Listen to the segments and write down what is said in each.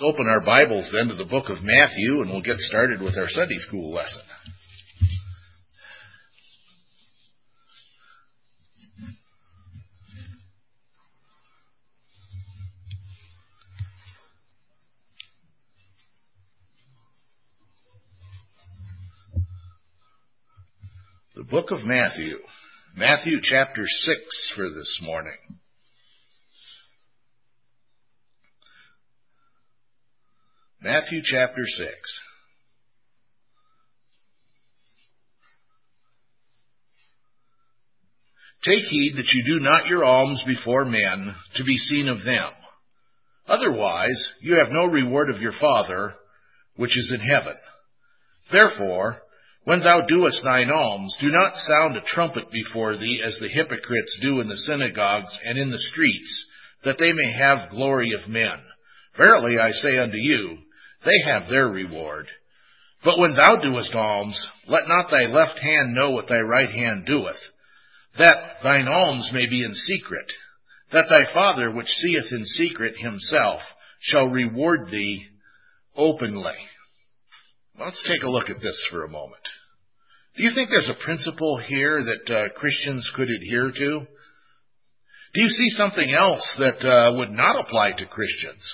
Let's open our Bibles then to the book of Matthew, and we'll get started with our Sunday school lesson. The book of Matthew. Matthew chapter 6 for this morning. Matthew chapter 6. Take heed that you do not your alms before men to be seen of them. Otherwise, you have no reward of your Father, which is in heaven. Therefore, when thou doest thine alms, do not sound a trumpet before thee, as the hypocrites do in the synagogues and in the streets, that they may have glory of men. Verily I say unto you, they have their reward. But when thou doest alms, let not thy left hand know what thy right hand doeth, that thine alms may be in secret, that thy Father which seeth in secret himself shall reward thee openly. Let's take a look at this for a moment. Do you think there's a principle here that Christians could adhere to? Do you see something else that would not apply to Christians?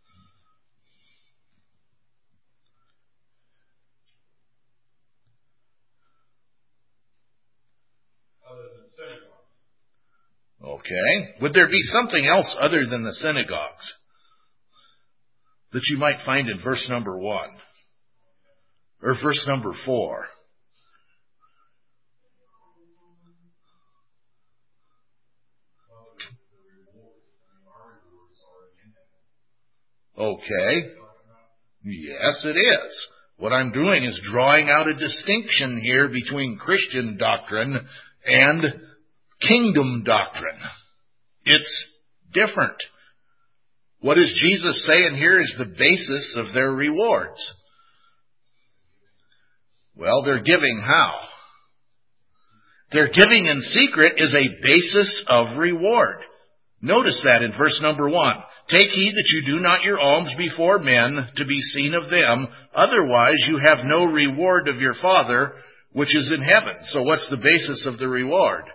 Okay. Would there be something else other than the synagogues that you might find in verse number 1 or verse number 4? Okay. Yes, it is. What I'm doing is drawing out a distinction here between Christian doctrine and kingdom doctrine. It's different. What is Jesus saying here is the basis of their rewards. Well, they're giving how? Their giving in secret is a basis of reward. Notice that in verse number 1. Take heed that you do not your alms before men to be seen of them. Otherwise you have no reward of your Father which is in heaven. So what's the basis of the reward?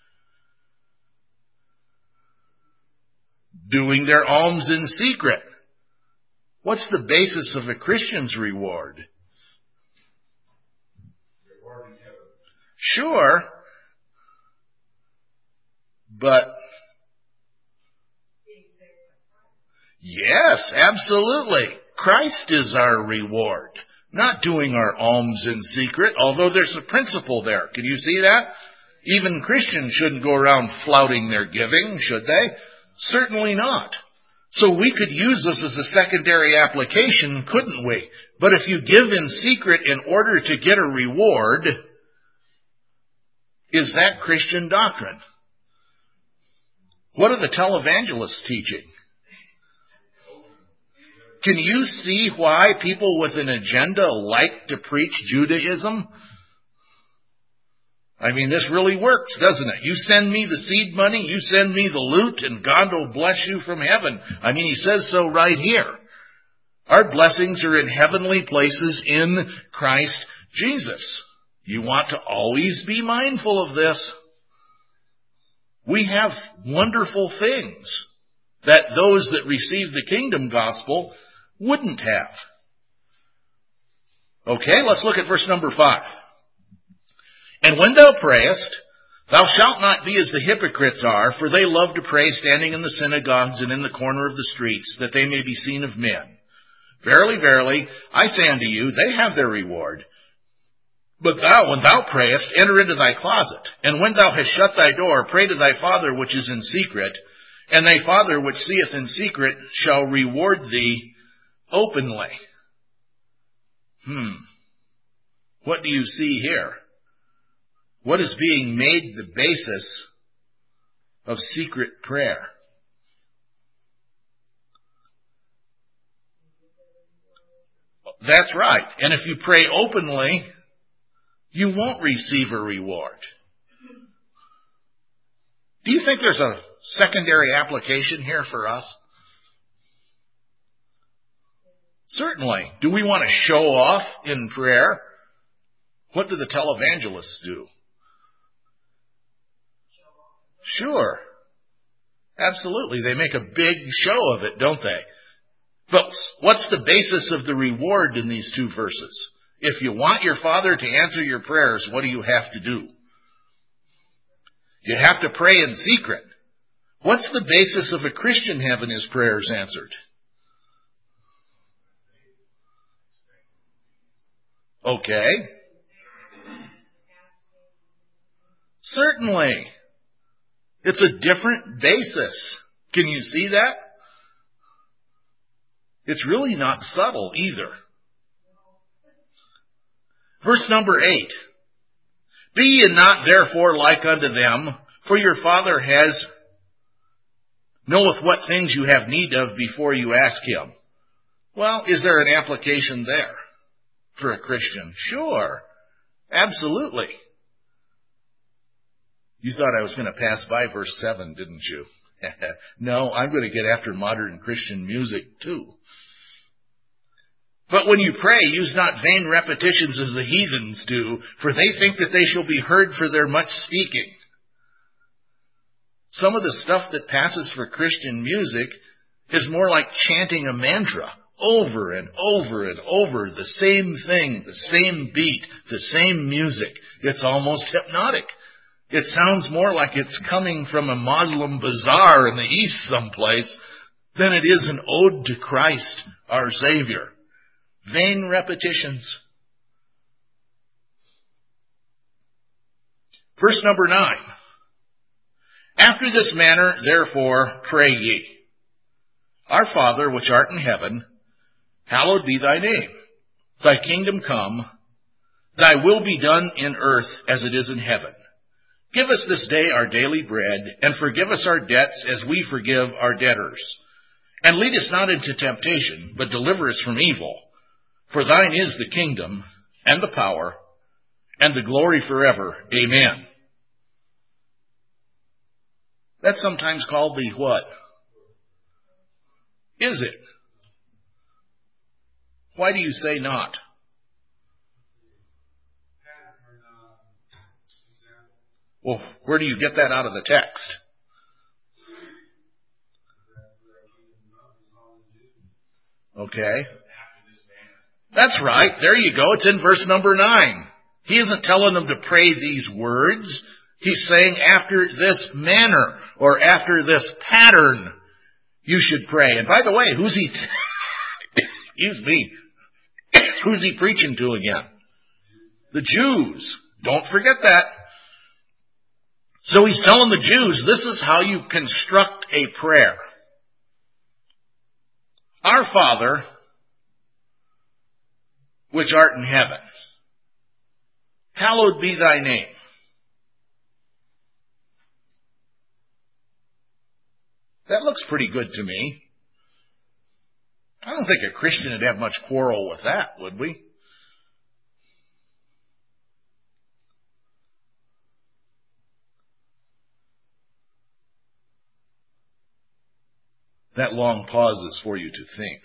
Doing their alms in secret. What's the basis of a Christian's reward? Sure. But yes, absolutely. Christ is our reward. Not doing our alms in secret, although there's a principle there. Can you see that? Even Christians shouldn't go around flouting their giving, should they? Certainly not. So we could use this as a secondary application, couldn't we? But if you give in secret in order to get a reward, is that Christian doctrine? What are the televangelists teaching? Can you see why people with an agenda like to preach Judaism? I mean, this really works, doesn't it? You send me the seed money, you send me the loot, and God will bless you from heaven. I mean, he says so right here. Our blessings are in heavenly places in Christ Jesus. You want to always be mindful of this. We have wonderful things that those that receive the kingdom gospel wouldn't have. Okay, let's look at verse number 5. And when thou prayest, thou shalt not be as the hypocrites are, for they love to pray standing in the synagogues and in the corner of the streets, that they may be seen of men. Verily, verily, I say unto you, they have their reward. But thou, when thou prayest, enter into thy closet, and when thou hast shut thy door, pray to thy Father which is in secret, and thy Father which seeth in secret shall reward thee openly. What do you see here? What is being made the basis of secret prayer? That's right. And if you pray openly, you won't receive a reward. Do you think there's a secondary application here for us? Certainly. Do we want to show off in prayer? What do the televangelists do? Sure. Absolutely. They make a big show of it, don't they? But what's the basis of the reward in these two verses? If you want your Father to answer your prayers, what do you have to do? You have to pray in secret. What's the basis of a Christian having his prayers answered? Okay. Certainly. It's a different basis. Can you see that? It's really not subtle either. Verse number 8. Be ye not therefore like unto them, for your Father knoweth what things you have need of before you ask him. Well, is there an application there for a Christian? Sure. Absolutely. You thought I was going to pass by verse 7, didn't you? No, I'm going to get after modern Christian music too. But when you pray, use not vain repetitions as the heathens do, for they think that they shall be heard for their much speaking. Some of the stuff that passes for Christian music is more like chanting a mantra over and over and over, the same thing, the same beat, the same music. It's almost hypnotic. It sounds more like it's coming from a Muslim bazaar in the East someplace than it is an ode to Christ, our Savior. Vain repetitions. Verse number 9. After this manner, therefore, pray ye. Our Father, which art in heaven, hallowed be thy name. Thy kingdom come, thy will be done in earth as it is in heaven. Give us this day our daily bread, and forgive us our debts as we forgive our debtors. And lead us not into temptation, but deliver us from evil. For thine is the kingdom, and the power, and the glory forever. Amen. That's sometimes called the what? Is it? Why do you say not? Well, where do you get that out of the text? Okay. That's right. There you go. It's in verse number 9. He isn't telling them to pray these words. He's saying after this manner or after this pattern, you should pray. And by the way, who's he preaching to again? The Jews. Don't forget that. So he's telling the Jews, this is how you construct a prayer. Our Father, which art in heaven, hallowed be thy name. That looks pretty good to me. I don't think a Christian would have much quarrel with that, would we? That long pause is for you to think.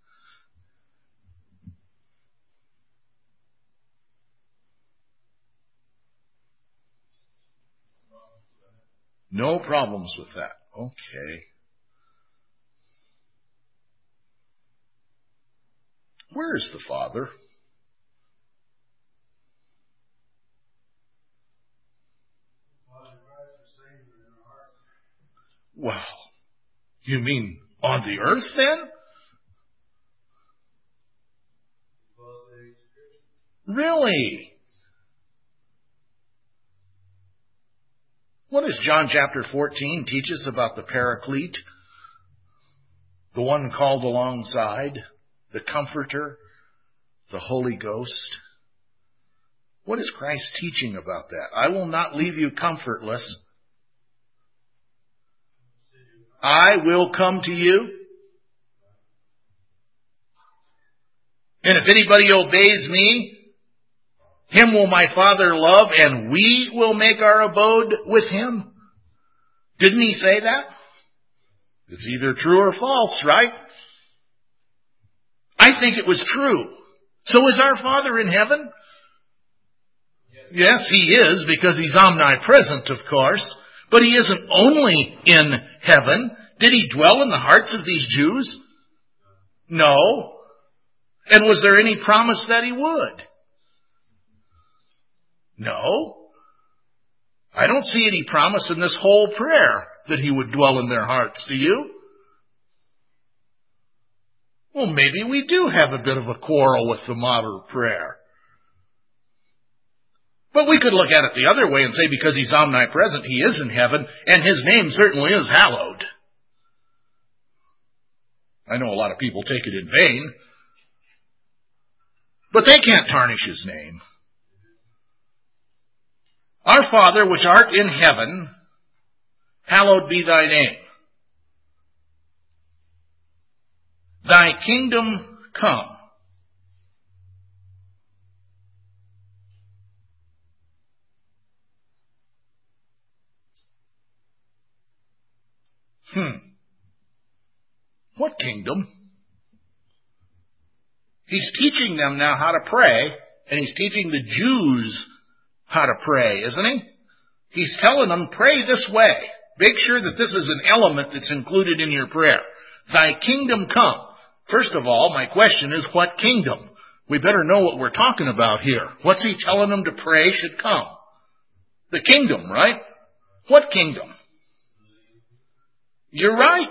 No problems with that. Okay. Where is the Father? Well, you mean on the earth then? Really? What does John chapter 14 teach us about the Paraclete? The one called alongside, the Comforter, the Holy Ghost. What is Christ teaching about that? I will not leave you comfortless. I will come to you. And if anybody obeys me, him will my Father love, and we will make our abode with him. Didn't he say that? It's either true or false, right? I think it was true. So is our Father in heaven? Yes, He is, because He's omnipresent, of course. But He isn't only in heaven. Did He dwell in the hearts of these Jews? No. And was there any promise that He would? No. I don't see any promise in this whole prayer that He would dwell in their hearts. Do you? Well, maybe we do have a bit of a quarrel with the model prayer. But we could look at it the other way and say because He's omnipresent, He is in heaven, and His name certainly is hallowed. I know a lot of people take it in vain, but they can't tarnish His name. Our Father, which art in heaven, hallowed be thy name. Thy kingdom come. What kingdom? He's teaching them now how to pray, and He's teaching the Jews how to pray, isn't He? He's telling them, pray this way. Make sure that this is an element that's included in your prayer. Thy kingdom come. First of all, my question is, what kingdom? We better know what we're talking about here. What's He telling them to pray should come? The kingdom, right? What kingdom? You're right.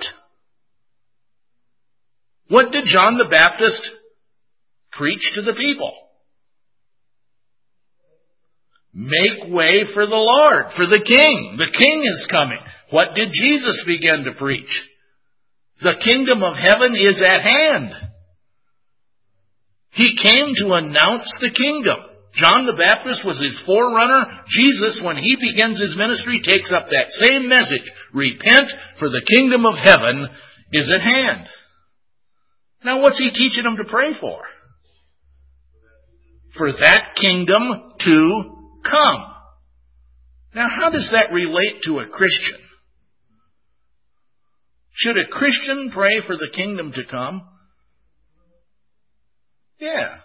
What did John the Baptist preach to the people? Make way for the Lord, for the King. The King is coming. What did Jesus begin to preach? The kingdom of heaven is at hand. He came to announce the kingdom. John the Baptist was His forerunner. Jesus, when He begins His ministry, takes up that same message. Repent, for the kingdom of heaven is at hand. Now what's He teaching them to pray for? For that kingdom to come. Now how does that relate to a Christian? Should a Christian pray for the kingdom to come? Yeah.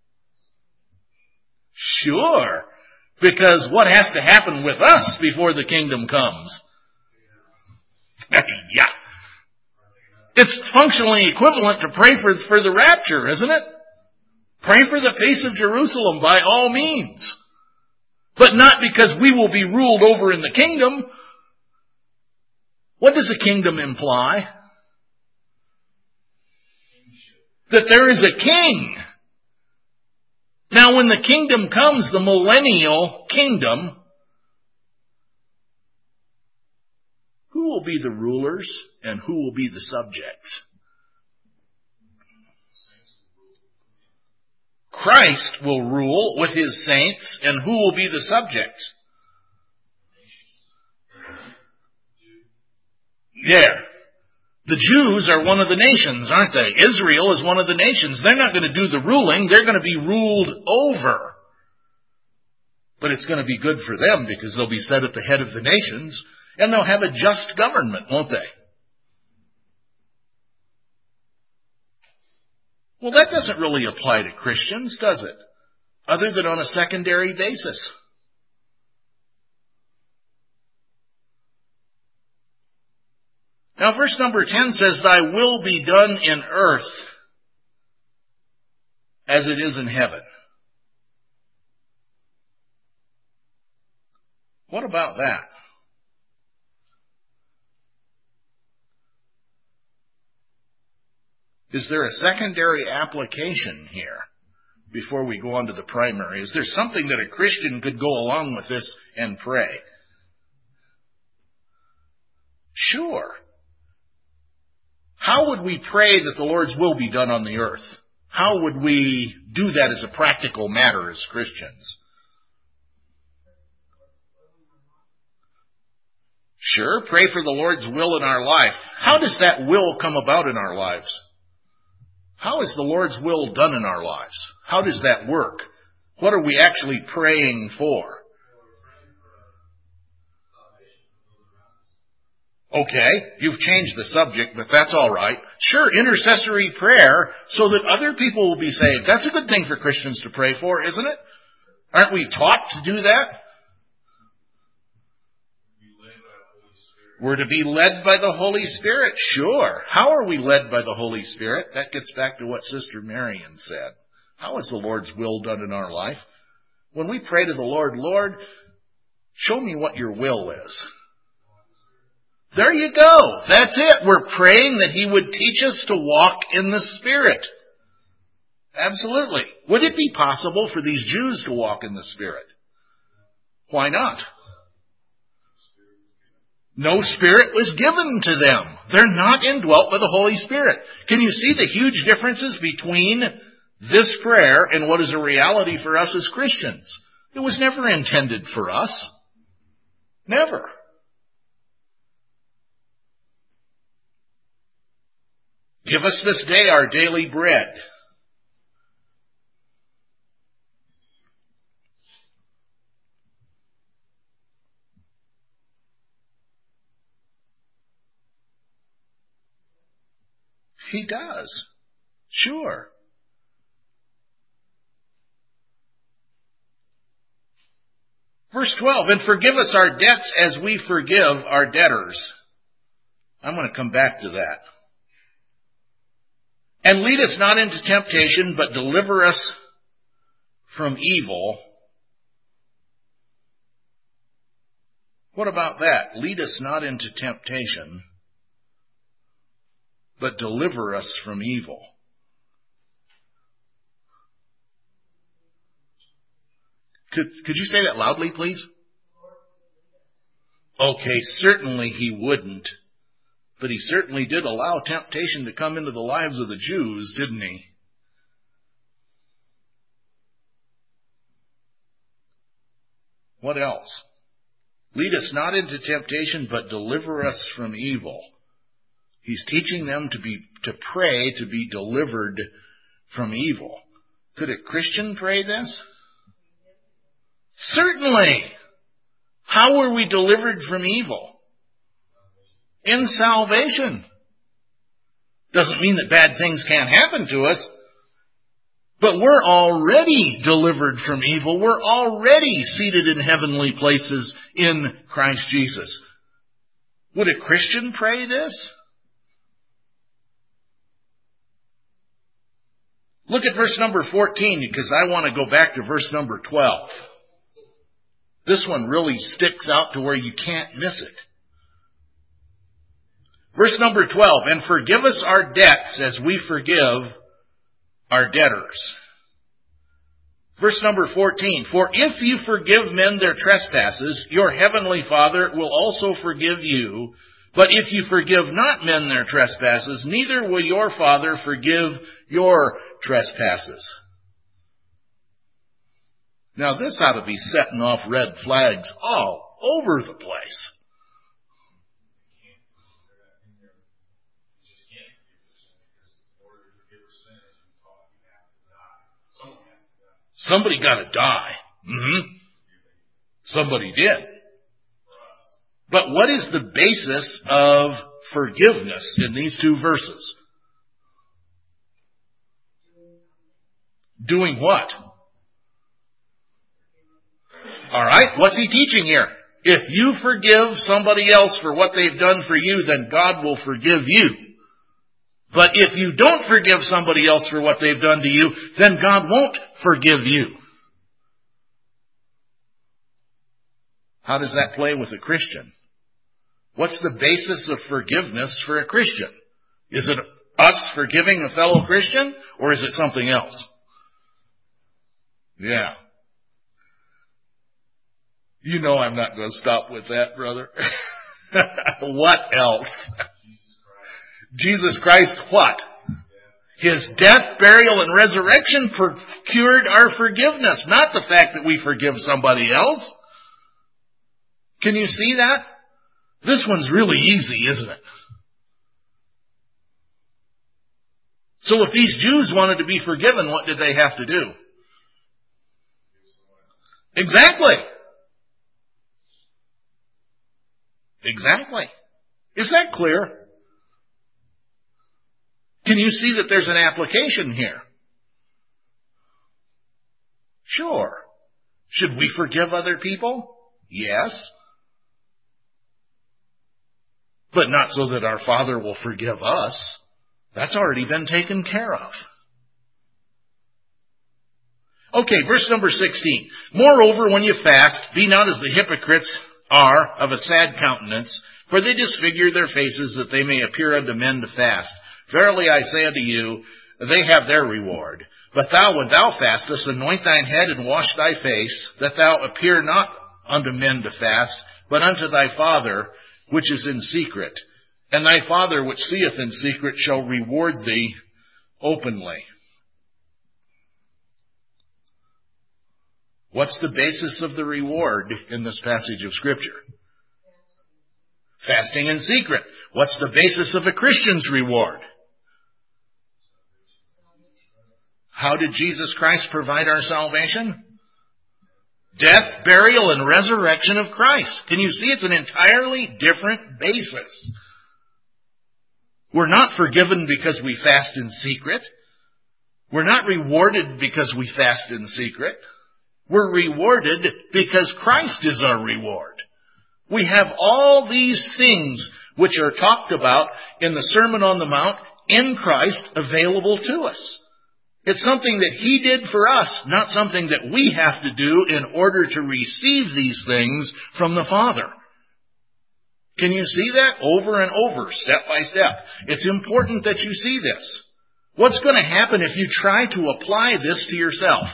Sure. Because what has to happen with us before the kingdom comes? Yeah. It's functionally equivalent to pray for the rapture, isn't it? Pray for the peace of Jerusalem by all means. But not because we will be ruled over in the kingdom. What does the kingdom imply? That there is a king. Now when the kingdom comes, the millennial kingdom, who will be the rulers and who will be the subjects? Christ will rule with His saints, and who will be the subjects? Yeah. The Jews are one of the nations, aren't they? Israel is one of the nations. They're not going to do the ruling. They're going to be ruled over. But it's going to be good for them because they'll be set at the head of the nations, and they'll have a just government, won't they? Well, that doesn't really apply to Christians, does it? Other than on a secondary basis. Now, verse number 10 says, Thy will be done in earth as it is in heaven. What about that? Is there a secondary application here before we go on to the primary? Is there something that a Christian could go along with this and pray? Sure. How would we pray that the Lord's will be done on the earth? How would we do that as a practical matter as Christians? Sure, pray for the Lord's will in our life. How does that will come about in our lives? How is the Lord's will done in our lives? How does that work? What are we actually praying for? Okay, you've changed the subject, but that's all right. Sure, intercessory prayer so that other people will be saved. That's a good thing for Christians to pray for, isn't it? Aren't we taught to do that? We're to be led by the Holy Spirit. Sure. How are we led by the Holy Spirit? That gets back to what Sister Marion said. How is the Lord's will done in our life? When we pray to the Lord, Lord, show me what your will is. There you go. That's it. We're praying that He would teach us to walk in the Spirit. Absolutely. Would it be possible for these Jews to walk in the Spirit? Why not? No Spirit was given to them. They're not indwelt by the Holy Spirit. Can you see the huge differences between this prayer and what is a reality for us as Christians? It was never intended for us. Never. Give us this day our daily bread. He does. Sure. Verse 12, and forgive us our debts as we forgive our debtors. I'm going to come back to that. And lead us not into temptation, but deliver us from evil. What about that? Lead us not into temptation, but deliver us from evil. Could you say that loudly, please? Okay, certainly He wouldn't. But He certainly did allow temptation to come into the lives of the Jews, didn't He? What else? Lead us not into temptation, but deliver us from evil. He's teaching them to pray to be delivered from evil. Could a Christian pray this? Certainly. How were we delivered from evil? In salvation. Doesn't mean that bad things can't happen to us, but we're already delivered from evil. We're already seated in heavenly places in Christ Jesus. Would a Christian pray this? Look at verse number 14, because I want to go back to verse number 12. This one really sticks out to where you can't miss it. Verse number 12, and forgive us our debts as we forgive our debtors. Verse number 14, for if you forgive men their trespasses, your heavenly Father will also forgive you. But if you forgive not men their trespasses, neither will your Father forgive your trespasses. Now this ought to be setting off red flags all over the place. Somebody got to die. Somebody did. But what is the basis of forgiveness in these two verses? Doing what? All right, what's he teaching here? If you forgive somebody else for what they've done for you, then God will forgive you. But if you don't forgive somebody else for what they've done to you, then God won't forgive you. How does that play with a Christian? What's the basis of forgiveness for a Christian? Is it us forgiving a fellow Christian, or is it something else? Yeah. You know I'm not going to stop with that, brother. What else? Jesus Christ what? His death, burial, and resurrection procured our forgiveness, not the fact that we forgive somebody else. Can you see that? This one's really easy, isn't it? So if these Jews wanted to be forgiven, what did they have to do? Exactly. Is that clear? Can you see that there's an application here? Sure. Should we forgive other people? Yes. But not so that our Father will forgive us. That's already been taken care of. Okay, verse number 16. Moreover, when you fast, be not as the hypocrites are of a sad countenance, for they disfigure their faces that they may appear unto men to fast. Verily I say unto you, they have their reward. But thou, when thou fastest, anoint thine head and wash thy face, that thou appear not unto men to fast, but unto thy Father which is in secret. And thy Father which seeth in secret shall reward thee openly. What's the basis of the reward in this passage of Scripture? Fasting in secret. What's the basis of a Christian's reward? How did Jesus Christ provide our salvation? Death, burial, and resurrection of Christ. Can you see it's an entirely different basis? We're not forgiven because we fast in secret. We're not rewarded because we fast in secret. We're rewarded because Christ is our reward. We have all these things which are talked about in the Sermon on the Mount in Christ available to us. It's something that He did for us, not something that we have to do in order to receive these things from the Father. Can you see that? Over and over, step by step. It's important that you see this. What's going to happen if you try to apply this to yourself?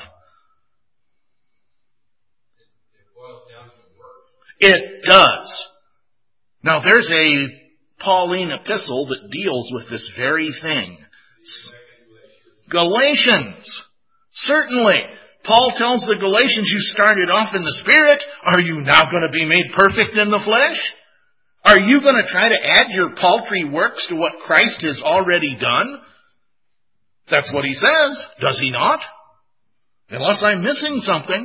It does. Now there's a Pauline epistle that deals with this very thing. Galatians. Certainly. Paul tells the Galatians, you started off in the Spirit. Are you now going to be made perfect in the flesh? Are you going to try to add your paltry works to what Christ has already done? That's what he says, does he not? Unless I'm missing something.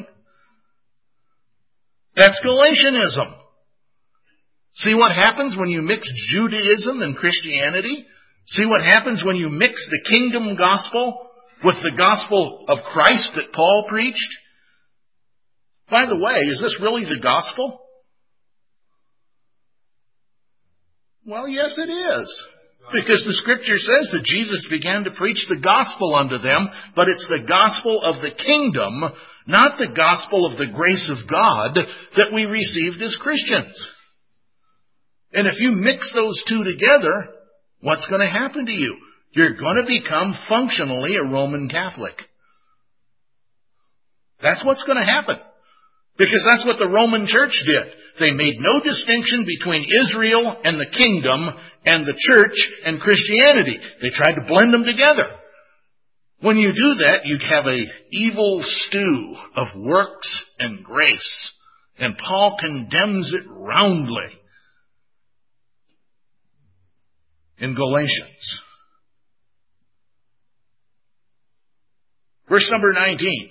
That's Galatianism. See what happens when you mix Judaism and Christianity? See what happens when you mix the kingdom gospel with the gospel of Christ that Paul preached? By the way, is this really the gospel? Well, yes it is. Because the Scripture says that Jesus began to preach the gospel unto them, but it's the gospel of the kingdom, not the gospel of the grace of God that we received as Christians. And if you mix those two together, what's going to happen to you? You're going to become functionally a Roman Catholic. That's what's going to happen. Because that's what the Roman Church did. They made no distinction between Israel and the kingdom and the church and Christianity. They tried to blend them together. When you do that, you have an evil stew of works and grace. And Paul condemns it roundly in Galatians. Verse number 19.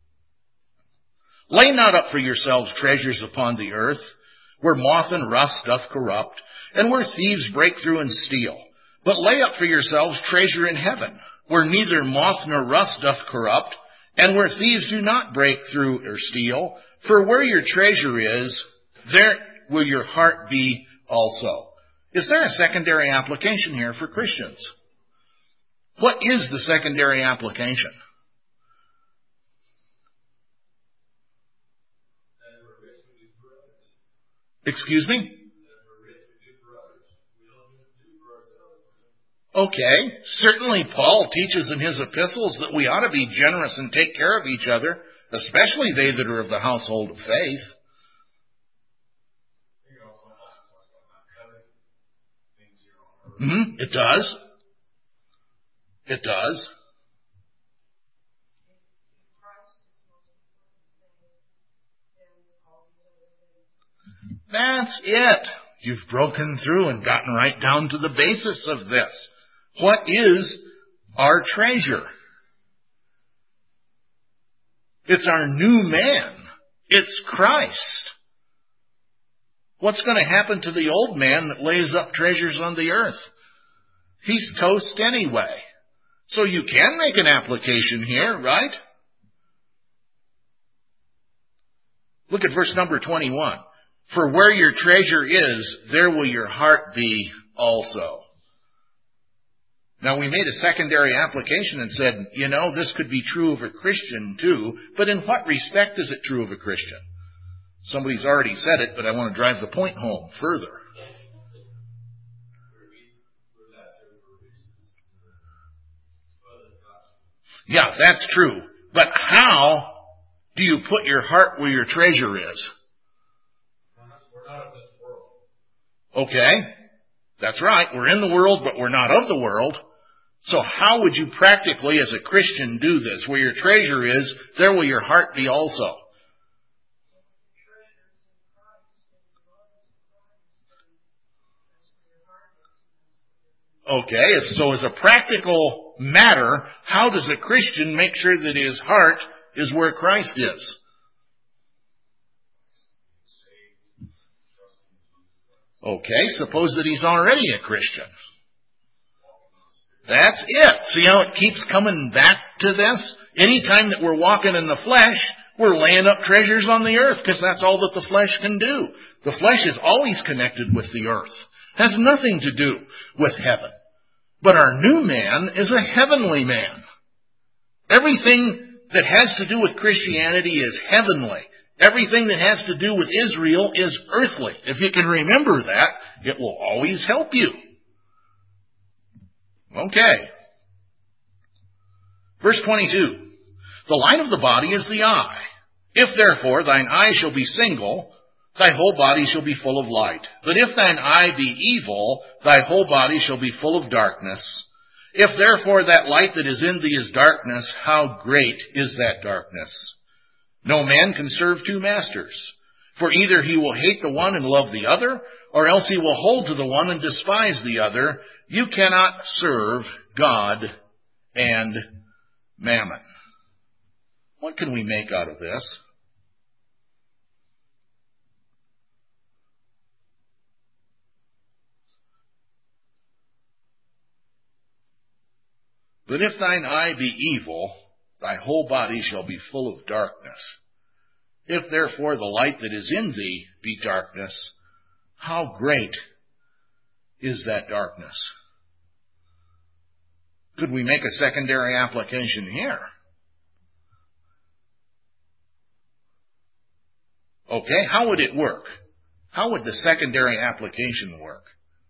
Lay not up for yourselves treasures upon the earth, where moth and rust doth corrupt, and where thieves break through and steal. But lay up for yourselves treasure in heaven, where neither moth nor rust doth corrupt, and where thieves do not break through or steal. For where your treasure is, there will your heart be also. Is there a secondary application here for Christians? What is the secondary application? Excuse me? Okay, certainly Paul teaches in his epistles that we ought to be generous and take care of each other, especially they that are of the household of faith. It does. It does. That's it. You've broken through and gotten right down to the basis of this. What is our treasure? It's our new man. It's Christ. What's going to happen to the old man that lays up treasures on the earth? He's toast anyway. So you can make an application here, right? Look at verse number 21. For where your treasure is, there will your heart be also. Now, we made a secondary application and said, this could be true of a Christian too, but in what respect is it true of a Christian? Somebody's already said it, but I want to drive the point home further. Yeah, that's true. But how do you put your heart where your treasure is? We're not of this world. Okay, that's right. We're in the world, but we're not of the world. So how would you practically, as a Christian, do this? Where your treasure is, there will your heart be also. Okay, so as a practical matter, how does a Christian make sure that his heart is where Christ is? Okay, suppose that he's already a Christian. That's it. See how it keeps coming back to this? Anytime that we're walking in the flesh, we're laying up treasures on the earth because that's all that the flesh can do. The flesh is always connected with the earth. Has nothing to do with heaven. But our new man is a heavenly man. Everything that has to do with Christianity is heavenly. Everything that has to do with Israel is earthly. If you can remember that, it will always help you. Okay. Verse 22. The light of the body is the eye. If therefore thine eye shall be single, thy whole body shall be full of light. But if thine eye be evil, thy whole body shall be full of darkness. If therefore that light that is in thee is darkness, how great is that darkness? No man can serve two masters. For either he will hate the one and love the other, or else he will hold to the one and despise the other. You cannot serve God and mammon. What can we make out of this? But if thine eye be evil, thy whole body shall be full of darkness. If therefore the light that is in thee be darkness, how great is that darkness? Could we make a secondary application here? Okay, how would it work? How would the secondary application work?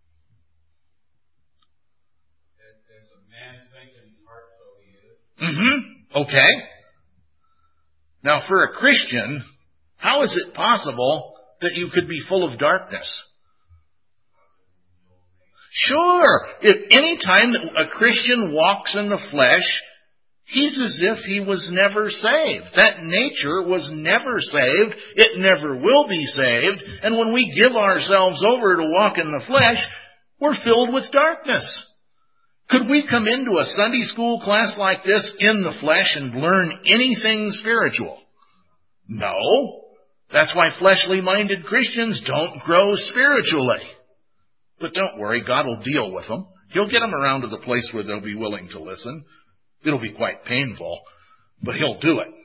As a man thinks in his heart, so he is. Okay. Now, for a Christian, how is it possible that you could be full of darkness? Sure. If any time that a Christian walks in the flesh, he's as if he was never saved. That nature was never saved. It never will be saved. And when we give ourselves over to walk in the flesh, we're filled with darkness. Could we come into a Sunday school class like this in the flesh and learn anything spiritual? No. That's why fleshly-minded Christians don't grow spiritually. But don't worry, God will deal with them. He'll get them around to the place where they'll be willing to listen. It'll be quite painful, but He'll do it.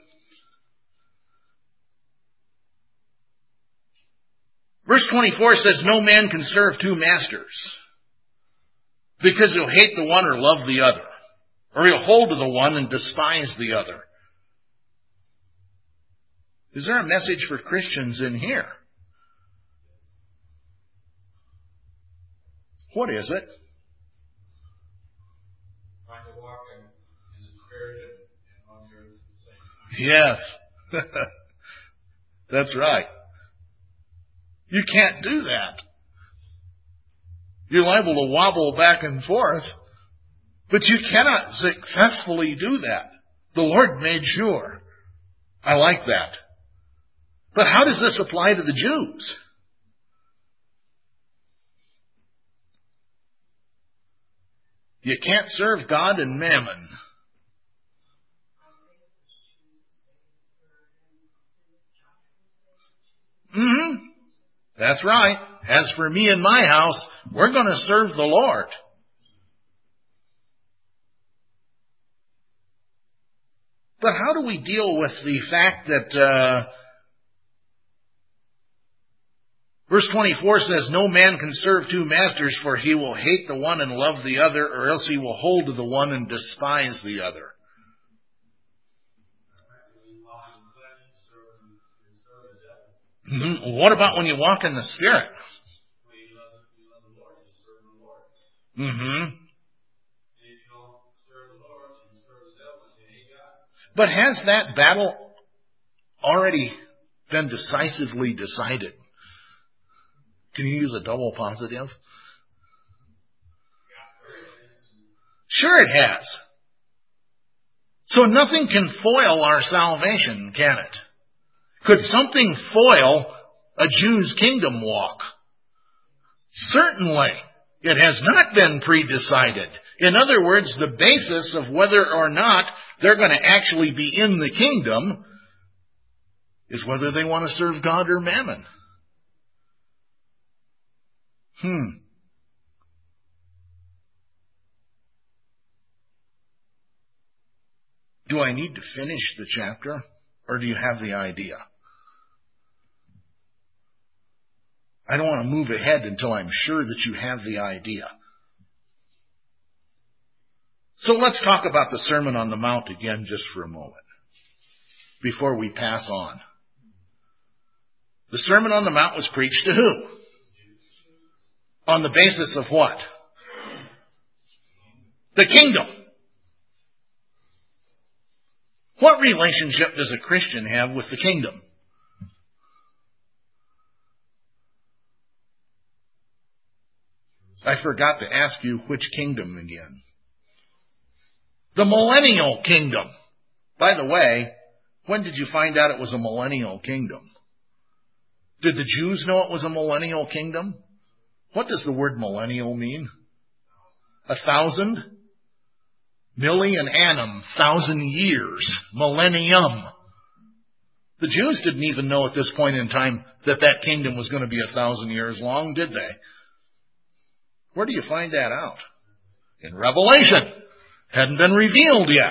Verse 24 says, no man can serve two masters, because he'll hate the one or love the other, or he'll hold to the one and despise the other. Is there a message for Christians in here? What is it? Trying to walk in the Spirit and on the earth at the same time. Yes. That's right. You can't do that. You're liable to wobble back and forth, but you cannot successfully do that. The Lord made sure. I like that. But how does this apply to the Jews? You can't serve God and mammon. That's right. As for me and my house, we're going to serve the Lord. But how do we deal with the fact that verse 24 says, no man can serve two masters, for he will hate the one and love the other, or else he will hold to the one and despise the other. What about when you walk in the Spirit? But has that battle already been decisively decided? Can you use a double positive? Sure it has. So nothing can foil our salvation, can it? Could something foil a Jew's kingdom walk? Certainly. It has not been pre-decided. In other words, the basis of whether or not they're going to actually be in the kingdom is whether they want to serve God or mammon. Do I need to finish the chapter, or do you have the idea? I don't want to move ahead until I'm sure that you have the idea. So let's talk about the Sermon on the Mount again just for a moment, before we pass on. The Sermon on the Mount was preached to who? On the basis of what? The kingdom. What relationship does a Christian have with the kingdom? I forgot to ask you which kingdom again. The millennial kingdom. By the way, when did you find out it was a millennial kingdom? Did the Jews know it was a millennial kingdom? What does the word millennial mean? 1,000? Million annum, 1,000 years. Millennium. The Jews didn't even know at this point in time that that kingdom was going to be 1,000 years long, did they? Where do you find that out? In Revelation. Hadn't been revealed yet.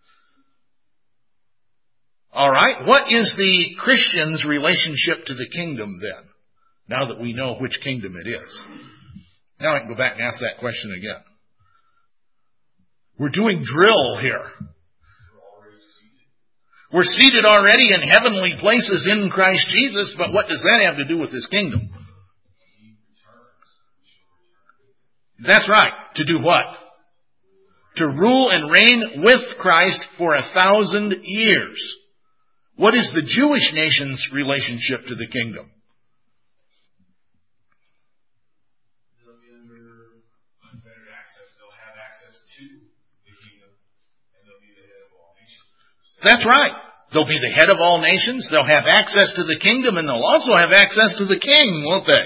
All right, what is the Christian's relationship to the kingdom then? Now that we know which kingdom it is. Now I can go back and ask that question again. We're doing drill here. We're seated already in heavenly places in Christ Jesus, but what does that have to do with His kingdom? That's right. To do what? To rule and reign with Christ for 1,000 years. What is the Jewish nation's relationship to the kingdom? They'll be under unfettered access. They'll have access to the kingdom, and they'll be the head of all nations. That's right. They'll be the head of all nations. They'll have access to the kingdom, and they'll also have access to the king, won't they?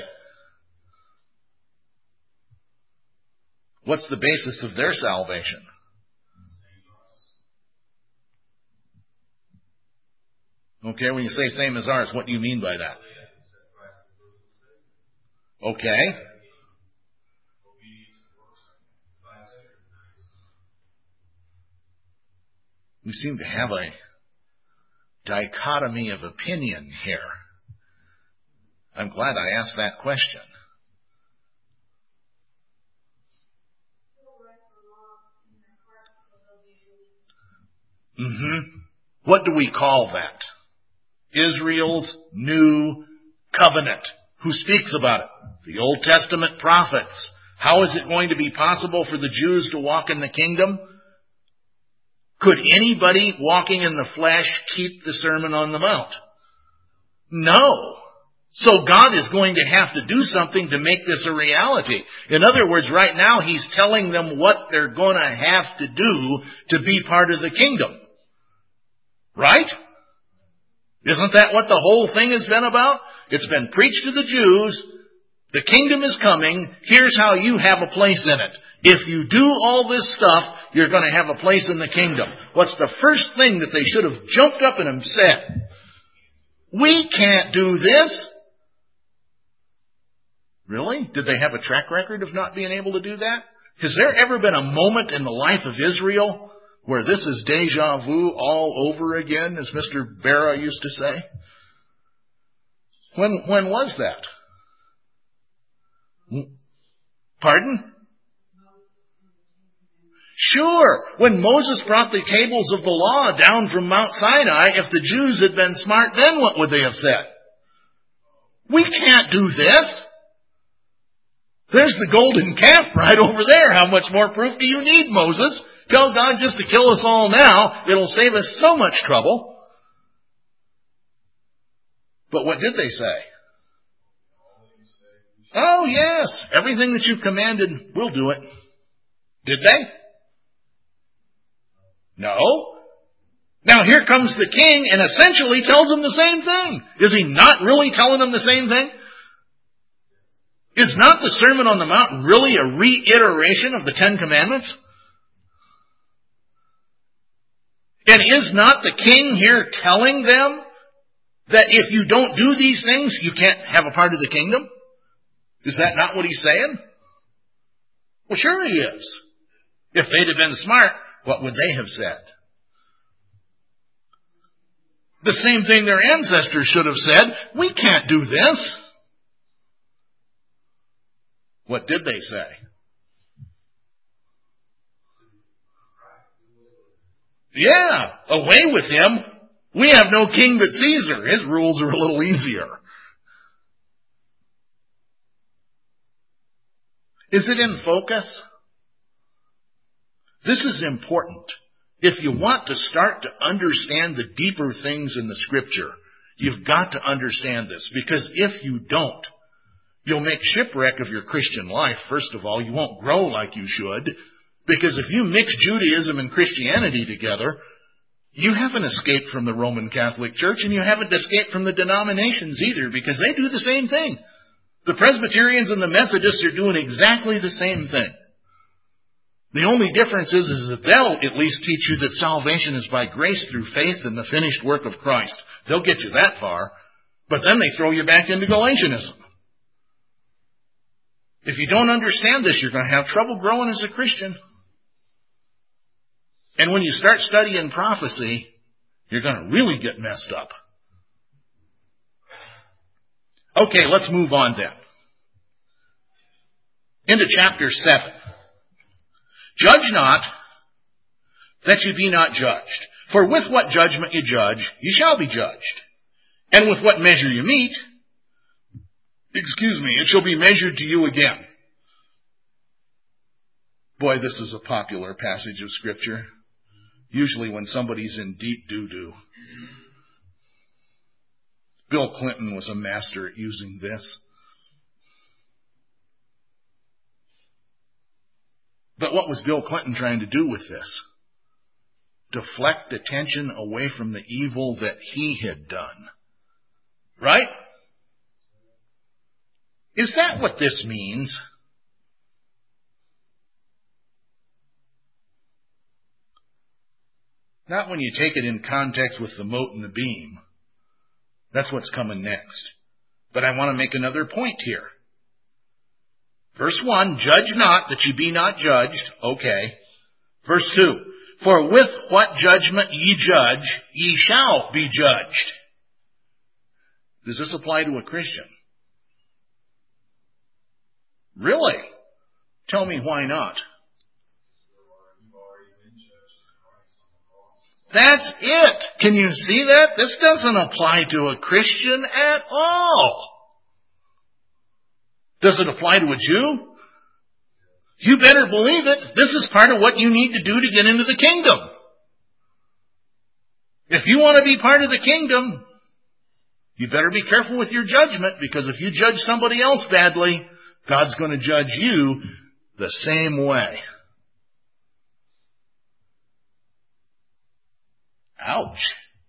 What's the basis of their salvation? Okay, when you say same as ours, what do you mean by that? Okay. We seem to have a dichotomy of opinion here. I'm glad I asked that question. What do we call that? Israel's new covenant. Who speaks about it? The Old Testament prophets. How is it going to be possible for the Jews to walk in the kingdom? Could anybody walking in the flesh keep the Sermon on the Mount? No. So God is going to have to do something to make this a reality. In other words, right now He's telling them what they're going to have to do to be part of the kingdom. Right? Isn't that what the whole thing has been about? It's been preached to the Jews. The kingdom is coming. Here's how you have a place in it. If you do all this stuff, you're going to have a place in the kingdom. What's the first thing that they should have jumped up and said? We can't do this. Really? Did they have a track record of not being able to do that? Has there ever been a moment in the life of Israel where this is deja vu all over again, as Mr. Barra used to say? When was that? Pardon? Sure. When Moses brought the tables of the law down from Mount Sinai, if the Jews had been smart, then what would they have said? We can't do this. There's the golden calf right over there. How much more proof do you need, Moses? Tell God just to kill us all now. It'll save us so much trouble. But what did they say? Oh, yes. Everything that you've commanded, we'll do it. Did they? No. Now here comes the king and essentially tells them the same thing. Is he not really telling them the same thing? Is not the Sermon on the Mount really a reiteration of the Ten Commandments? And is not the king here telling them that if you don't do these things, you can't have a part of the kingdom? Is that not what he's saying? Well, sure he is. If they'd have been smart, what would they have said? The same thing their ancestors should have said. We can't do this. What did they say? Yeah, away with him. We have no king but Caesar. His rules are a little easier. Is it in focus? This is important. If you want to start to understand the deeper things in the Scripture, you've got to understand this. Because if you don't, you'll make shipwreck of your Christian life. First of all, you won't grow like you should. Because if you mix Judaism and Christianity together, you haven't escaped from the Roman Catholic Church, and you haven't escaped from the denominations either, because they do the same thing. The Presbyterians and the Methodists are doing exactly the same thing. The only difference is that they'll at least teach you that salvation is by grace through faith in the finished work of Christ. They'll get you that far, but then they throw you back into Galatianism. If you don't understand this, you're going to have trouble growing as a Christian. And when you start studying prophecy, you're going to really get messed up. Okay, let's move on then. Into chapter 7. Judge not, that you be not judged. For with what judgment you judge, you shall be judged. And with what measure you meet, it shall be measured to you again. Boy, this is a popular passage of Scripture. Usually when somebody's in deep doo-doo. Bill Clinton was a master at using this. But what was Bill Clinton trying to do with this? Deflect attention away from the evil that he had done. Right? Is that what this means? Not when you take it in context with the mote and the beam. That's what's coming next. But I want to make another point here. Verse 1, judge not that ye be not judged. Okay. Verse 2, for with what judgment ye judge, ye shall be judged. Does this apply to a Christian? Really? Tell me why not. That's it. Can you see that? This doesn't apply to a Christian at all. Does it apply to a Jew? You better believe it. This is part of what you need to do to get into the kingdom. If you want to be part of the kingdom, you better be careful with your judgment, because if you judge somebody else badly, God's going to judge you the same way. Ouch.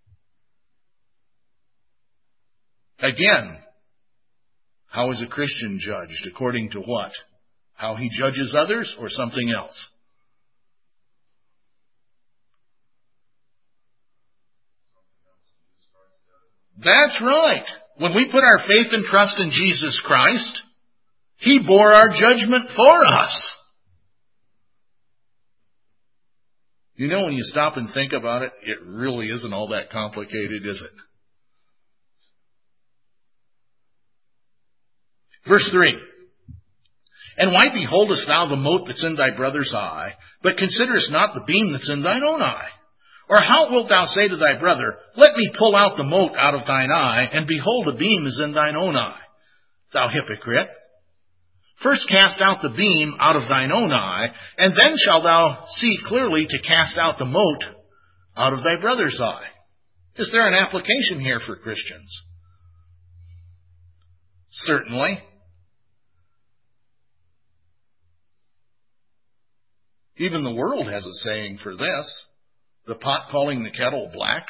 Again, how is a Christian judged? According to what? How he judges others or something else? That's right. When we put our faith and trust in Jesus Christ, He bore our judgment for us. You know, when you stop and think about it, it really isn't all that complicated, is it? Verse 3. And why beholdest thou the mote that's in thy brother's eye, but considerest not the beam that's in thine own eye? Or how wilt thou say to thy brother, let me pull out the mote out of thine eye, and behold, a beam is in thine own eye? Thou hypocrite! First cast out the beam out of thine own eye, and then shalt thou see clearly to cast out the mote out of thy brother's eye. Is there an application here for Christians? Certainly. Even the world has a saying for this. The pot calling the kettle black.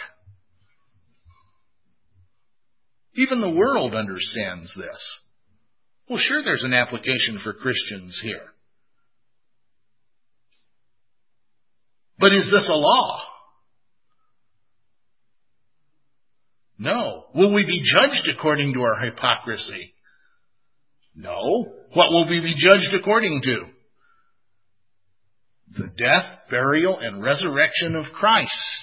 Even the world understands this. Well, sure, there's an application for Christians here. But is this a law? No. Will we be judged according to our hypocrisy? No. What will we be judged according to? The death, burial, and resurrection of Christ.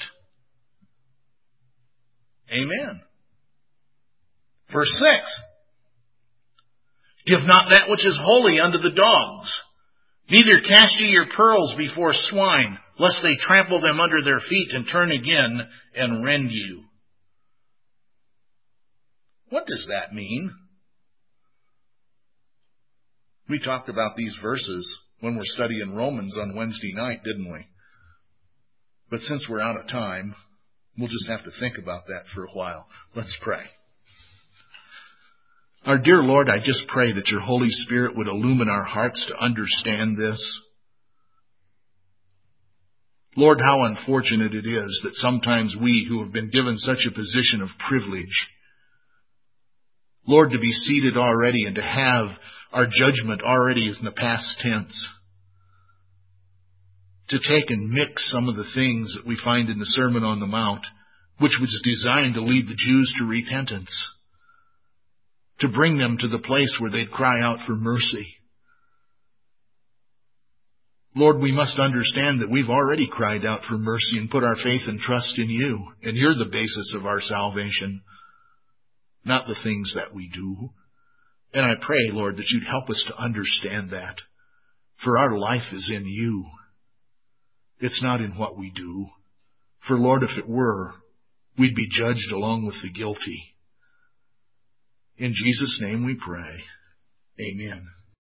Amen. Verse 6. Give not that which is holy unto the dogs, neither cast ye your pearls before swine, lest they trample them under their feet and turn again and rend you. What does that mean? We talked about these verses when we're studying Romans on Wednesday night, didn't we? But since we're out of time, we'll just have to think about that for a while. Let's pray. Our dear Lord, I just pray that your Holy Spirit would illumine our hearts to understand this. Lord, how unfortunate it is that sometimes we who have been given such a position of privilege, Lord, to be seated already and to have our judgment already is in the past tense, to take and mix some of the things that we find in the Sermon on the Mount, which was designed to lead the Jews to repentance, to bring them to the place where they'd cry out for mercy. Lord, we must understand that we've already cried out for mercy and put our faith and trust in you, and you're the basis of our salvation, not the things that we do. And I pray, Lord, that you'd help us to understand that, for our life is in you. It's not in what we do. For, Lord, if it were, we'd be judged along with the guilty. In Jesus' name we pray. Amen.